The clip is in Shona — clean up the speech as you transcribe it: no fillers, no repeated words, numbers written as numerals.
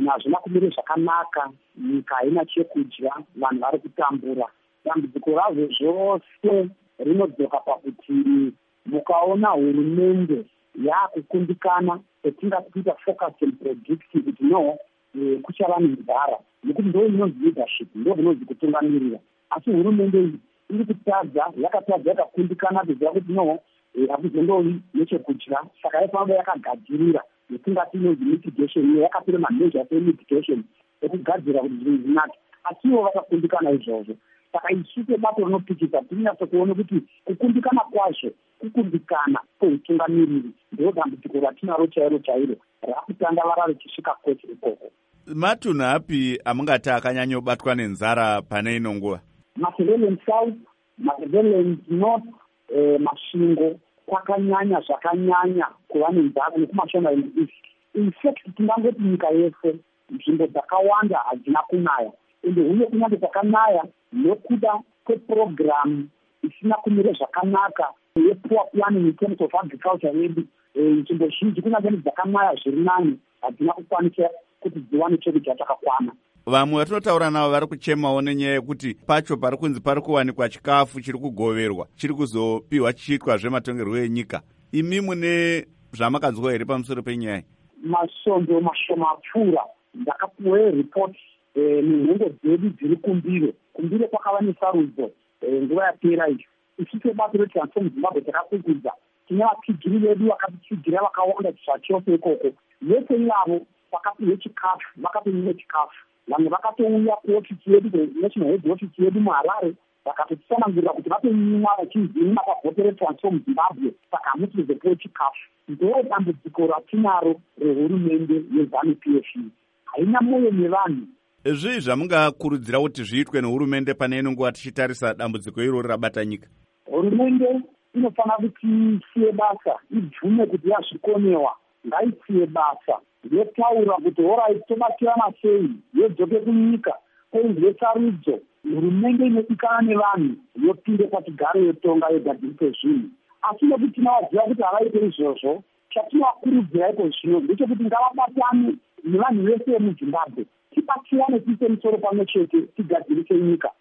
hazvina kumira zvakanaka, nyika haina chekudya, vanhu vari kutambura. Dambudziko razvo zvose rinodzoka pakuti mukaona hurumende yaakukundikana etingatiita focus and predict kuti no, kuchava nenzara, nekuti ndo inonzi leadership, ndo inonzi kutungamirira. Asi hurumende iyi iri kutadza, yakatadza yakakundikana kuziva kuti no, hakuzondovi nechekudya, saka yaifamba yakagadzirira yetingati inonzi mitigation, yakapira mameasures emitigation ekugadzira kuti zvinhu zvinake. Asiwo vakakundikana izvozvo. Saka isu sebato rinopikisa tinyatso kuona kuti kukundikana kwazvo, kukundikana kweutungamiriri ndo dambudziko ratinaro chairo chairo rakutandavara richisvika kwese ikoko. Matunhu api amungati akanyanyobatwa nenzara pane ino nguva? Makerelen South, Makerelen North, Masvingo kwakanyanya zvakanyanya kuva nenzara nekumashonaland East. In fact, tingangoti nyika yese nzvimbo dzakawanda hadzina kunaya, ende uye kunyange dzakanaya nekuda kweprogramu isina kumira zvakanaka yepoor planning in terms of agriculture yedu, nzvimbo zhinji kunyange dzakanaya zviri nani hadzina kukwanisa kuti dziwane chekudya chakakwana. Vamwe vatinotaura navo vari kuchemawo nenyaya yekuti pacho pari kunzi pari kuwanikwa chikafu chiri kugoverwa, chiri kuzopiwa chiitwa zvematongerwo enyika. Imi mune zvamakanzwa here pamusoro penyaya? Masvondo mashoma apfuura ndakapiwa report nenhongo dzedu dziri kumbire kwakava nesarudzo nguva yapera iyo. Isu sebato reTransform Zimbabwe takakugudza tine vapigiri vedu vakatitsigira vakawanda zvachose ikoko. Vese ivavo vakapiwe chikafu, vakapiwe chikafu. Vamwe vakatouya kuofisi yedu, national head office yedu muHarare, vakatotsanangurira kuti vapenyimwa vachizima pabhote reTransform Zimbabwe, saka hamusi kuzopiwe chikafu. Ndo dambudziko ratinaro rehurumende yeZANU-PF. Haina moyo nevanhu. Zvii zvamungakurudzira kuti zviitwe nehurumende pane ino nguva tichitarisa dambudziko iroro rabata nyika? Hurumende inofanira kuti isiye basa, ibvume kuti yazvikonewa, ngaisiye basa, yotaura kuti alright tobatirana sei, yodzoke kunyika, kwoizwe sarudzo, hurumende inodikana nevanhu, yopinde patigaro yotonga yogadzirise zvinhu. Asi nekuti tinovaziva kuti havaite izvozvo, chatinovakurudzira iko zvino ndechekuti ngavabatane nevanhu vese vemuZimbabwe, tibatsirane tiise musoro pamwe chete, tigadzirise nyika.